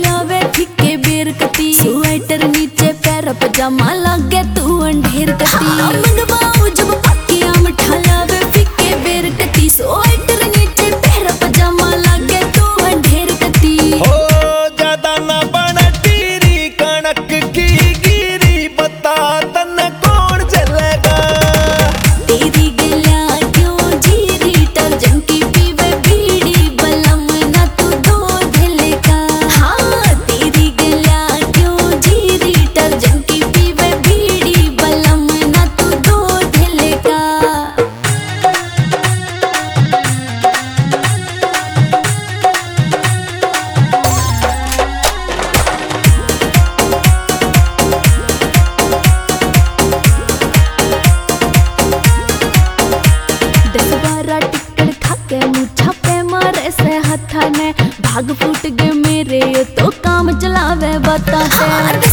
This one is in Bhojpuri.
वे फिक्के बेर कती स्वेटर नीचे पैर पजामा लागे तू अंधेर कती मंगवाऊ जब पाकिया मिठा लावे फिक्के बेर कती स्वेटर नीचे पैर पजामा लागे तू अंधेर कती हो ज्यादा ना बन टीरी कणक की गिरी बता तन कौन चलेगा तेरी गलिया क्यों जीरी टर्जन की पीवे बीड़ी बलम ना तू दो दिल का हाँ तेरी गलिया क्यों जीरी टर्जन की पीवे बीड़ी बलम ना तू दो दिल का टिकट खाके मुझा पे मारे से हथा ने भाग फूट गए मेरे तो काम चलावे बताते